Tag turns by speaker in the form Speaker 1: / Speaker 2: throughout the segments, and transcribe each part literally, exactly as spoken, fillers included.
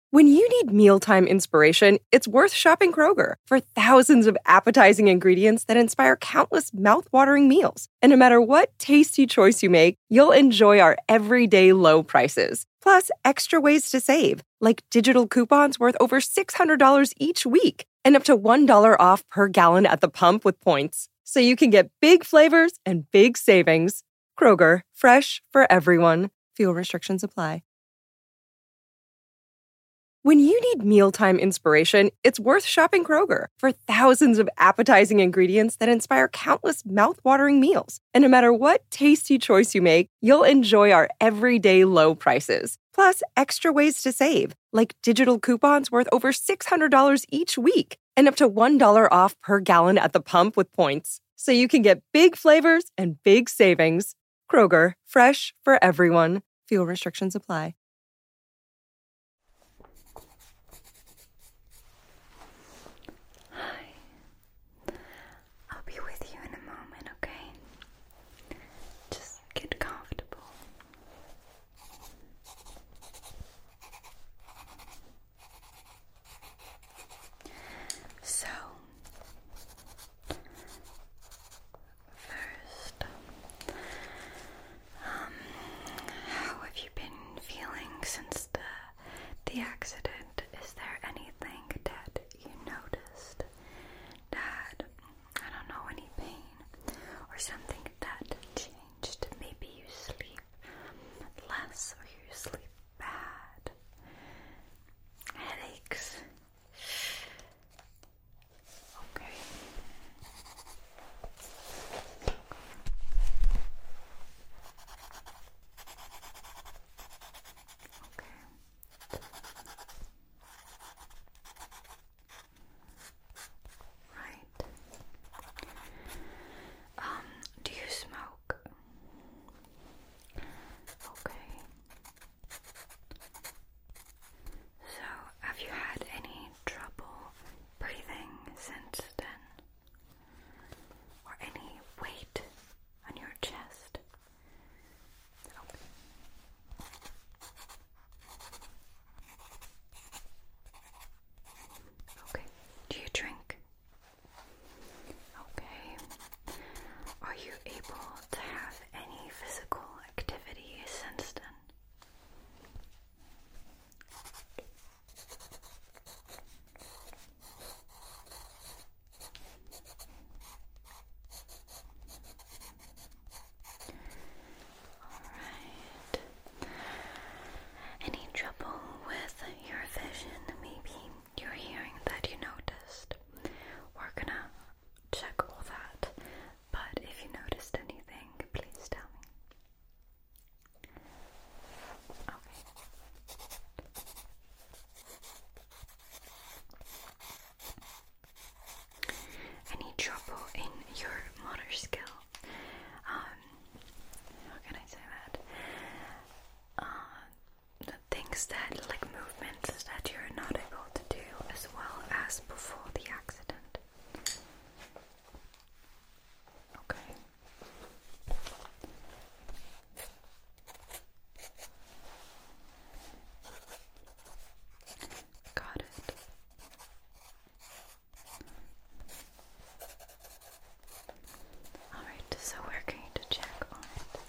Speaker 1: When you need mealtime inspiration, it's worth shopping Kroger for thousands of appetizing ingredients that inspire countless mouthwatering meals. And no matter what tasty choice you make, you'll enjoy our everyday low prices. Plus, extra ways to save, like digital coupons worth over six hundred dollars each week and up to one dollar off per gallon at the pump with points. So you can get big flavors and big savings. Kroger, fresh for everyone. Fuel restrictions apply. When you need mealtime inspiration, it's worth shopping Kroger for thousands of appetizing ingredients that inspire countless mouthwatering meals. And no matter what tasty choice you make, you'll enjoy our everyday low prices. Plus, extra ways to save, like digital coupons worth over six hundred dollars each week and up to one dollar off per gallon at the pump with points. So you can get big flavors and big savings. Kroger, fresh for everyone. Fuel restrictions apply.
Speaker 2: I'll be with you in a moment, okay? Just get comfortable. So, first, um, how have you been feeling since the the accident? Is there anything that you noticed that, I don't know, any pain or something that changed? Maybe you sleep less or you sleep bad. Headaches. Okay. Okay. Right. Um, do you smoke? Okay. So, have you had any trouble breathing since then? Or any weight on your chest? Okay. Okay. Do you drink? Okay. Are you able to have any physical activity since then? Alright. Any trouble with your vision? Maybe your hearing that you noticed. We're gonna check all that, but if you noticed anything, please tell me. Okay. Any trouble in your motor skill? Um, how can I say that? Uh, the things that, like movements that you're not able to do as well as before the accident. Okay. Got it. Alright, so we're going to check on it.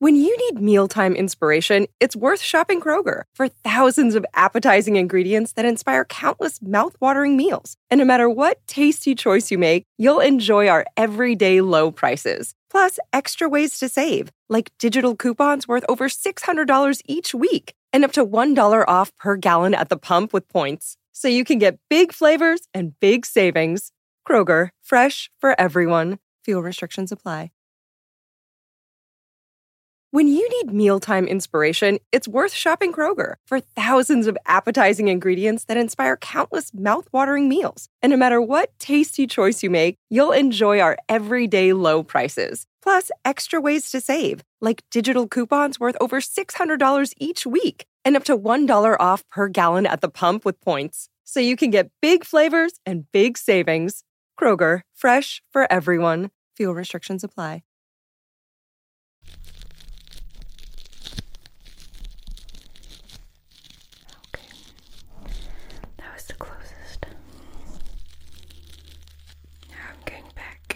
Speaker 1: When you need mealtime inspiration, it's worth shopping Kroger for thousands of appetizing ingredients that inspire countless mouthwatering meals. And no matter what tasty choice you make, you'll enjoy our everyday low prices. Plus, extra ways to save, like digital coupons worth over six hundred dollars each week and up to one dollar off per gallon at the pump with points. So you can get big flavors and big savings. Kroger, fresh for everyone. Fuel restrictions apply. When you need mealtime inspiration, it's worth shopping Kroger for thousands of appetizing ingredients that inspire countless mouthwatering meals. And no matter what tasty choice you make, you'll enjoy our everyday low prices. Plus, extra ways to save, like digital coupons worth over six hundred dollars each week and up to one dollar off per gallon at the pump with points. So you can get big flavors and big savings. Kroger, fresh for everyone. Fuel restrictions apply.
Speaker 2: That was the closest. Now I'm going back.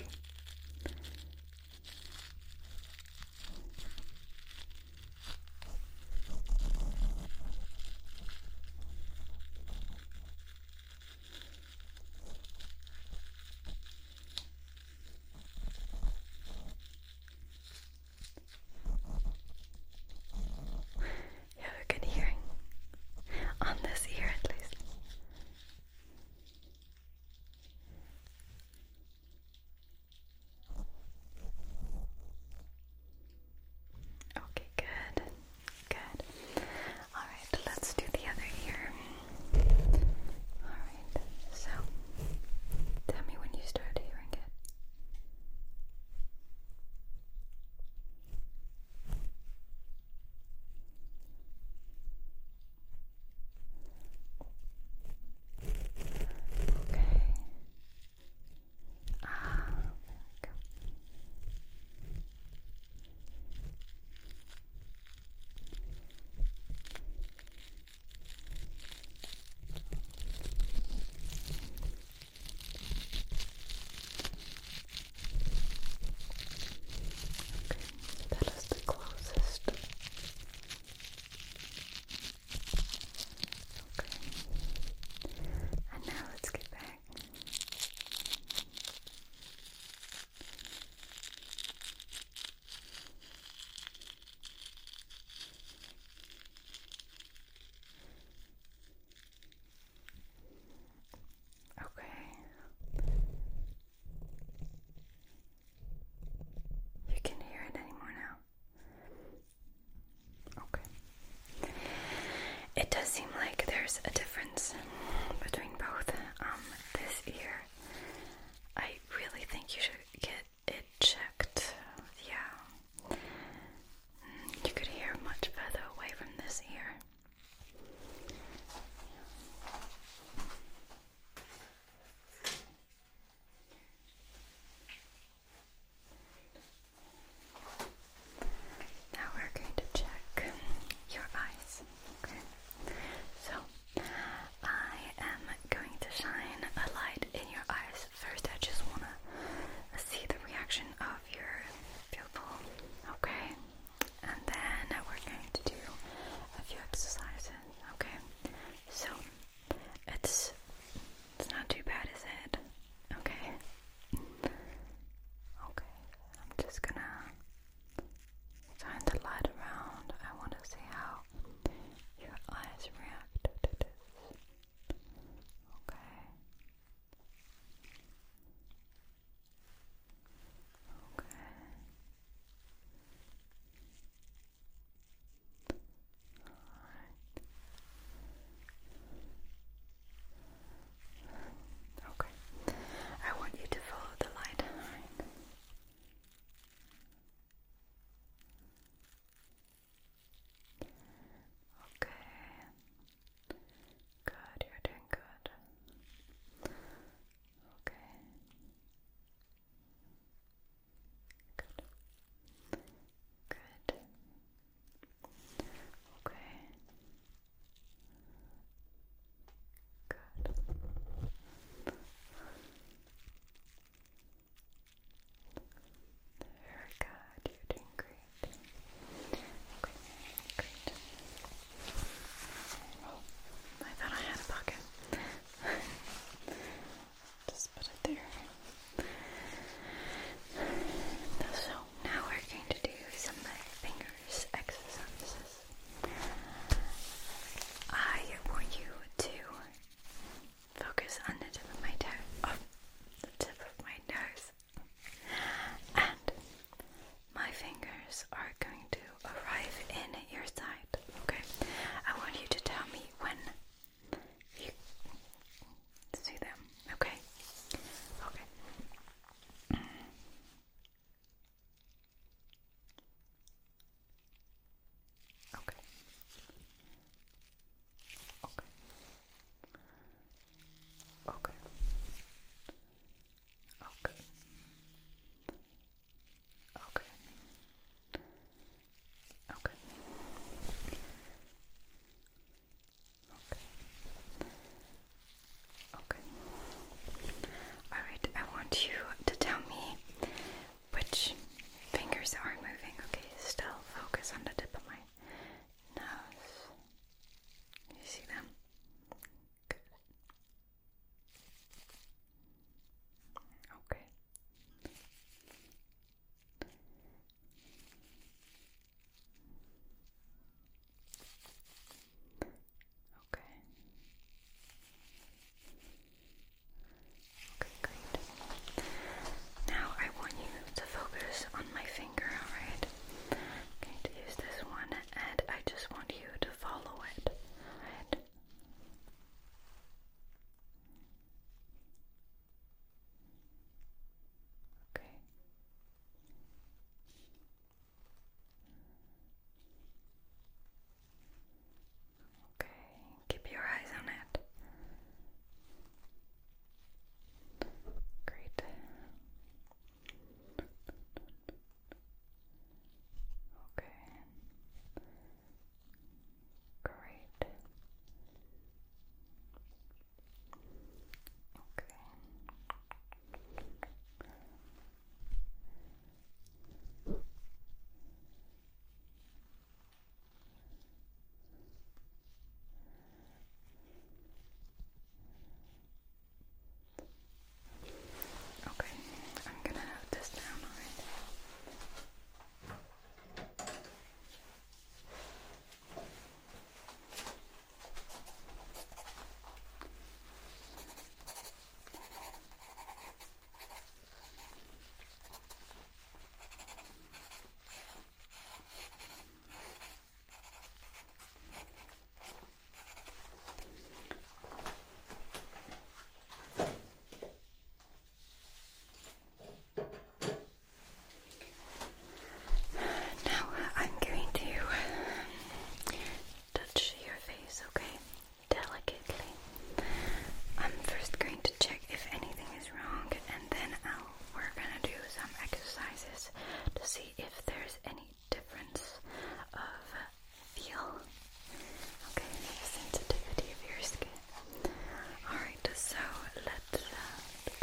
Speaker 2: to see if there's any difference of feel. Okay, the sensitivity of your skin. Alright, so let's uh,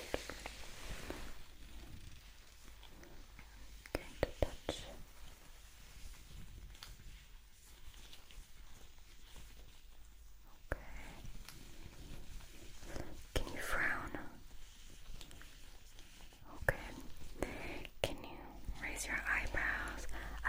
Speaker 2: going to touch. Okay. Can you frown? Okay. Can you raise your eyebrows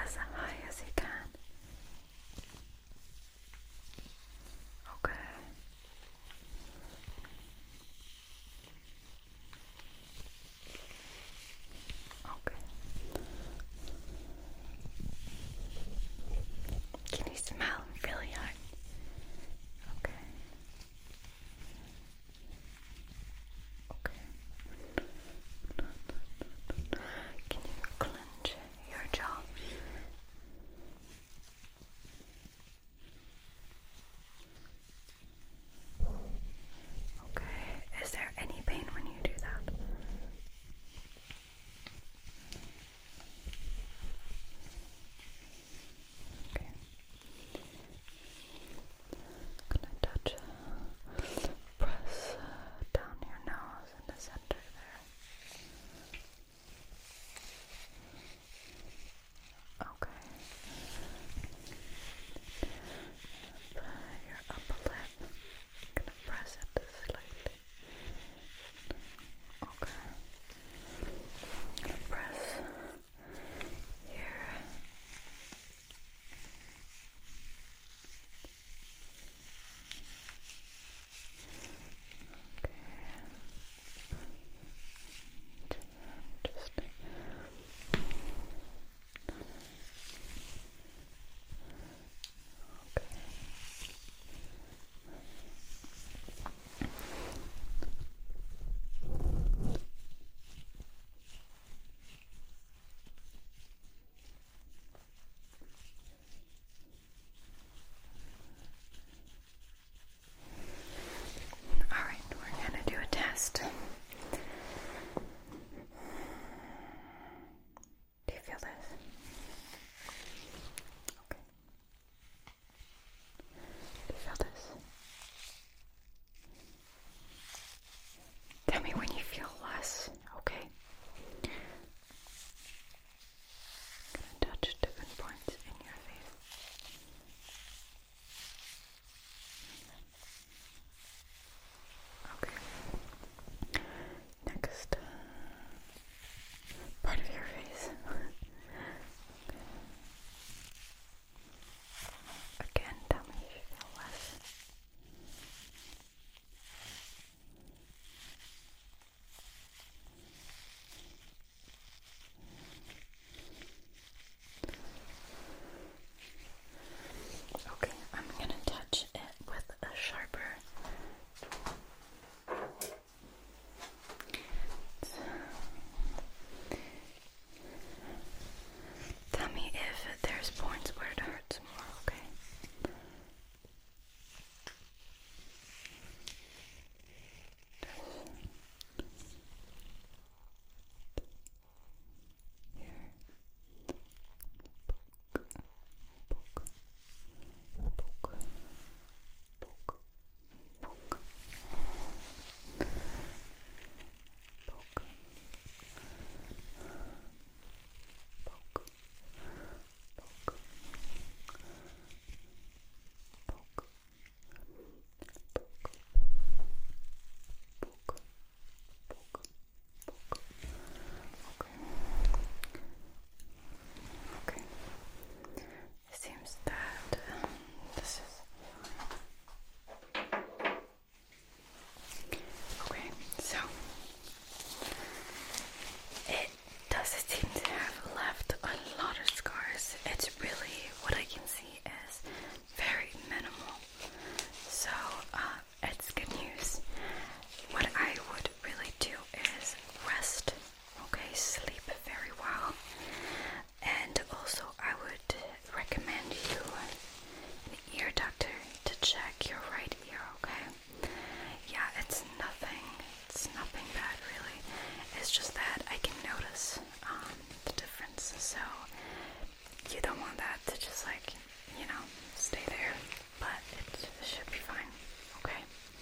Speaker 2: you don't want that to just like, you know, stay there, but it should be fine, okay?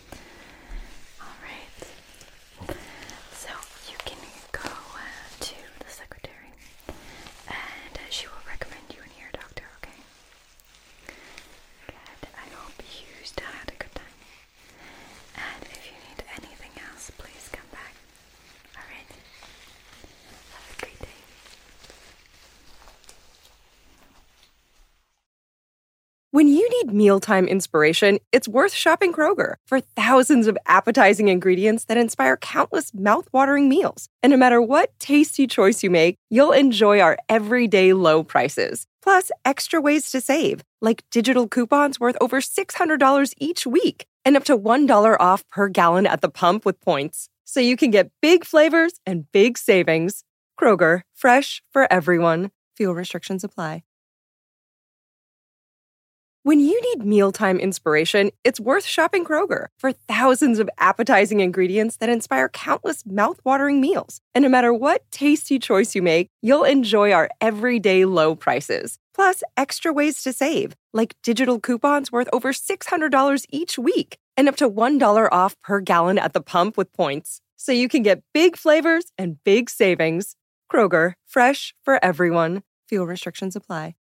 Speaker 2: Alright, so you can go uh, to the secretary and uh, she will recommend you an ear doctor, okay? Good, I hope you still had a good time. And if you need anything else, please come back. Alright? Have a great day.
Speaker 1: When you need mealtime inspiration, it's worth shopping Kroger for thousands of appetizing ingredients that inspire countless mouth-watering meals. And no matter what tasty choice you make, you'll enjoy our everyday low prices. Plus, extra ways to save, like digital coupons worth over six hundred dollars each week and up to one dollar off per gallon at the pump with points. So you can get big flavors and big savings. Kroger, fresh for everyone. Fuel restrictions apply. When you need mealtime inspiration, it's worth shopping Kroger for thousands of appetizing ingredients that inspire countless mouth-watering meals. And no matter what tasty choice you make, you'll enjoy our everyday low prices. Plus, extra ways to save, like digital coupons worth over six hundred dollars each week and up to one dollar off per gallon at the pump with points. So you can get big flavors and big savings. Kroger, fresh for everyone. Fuel restrictions apply.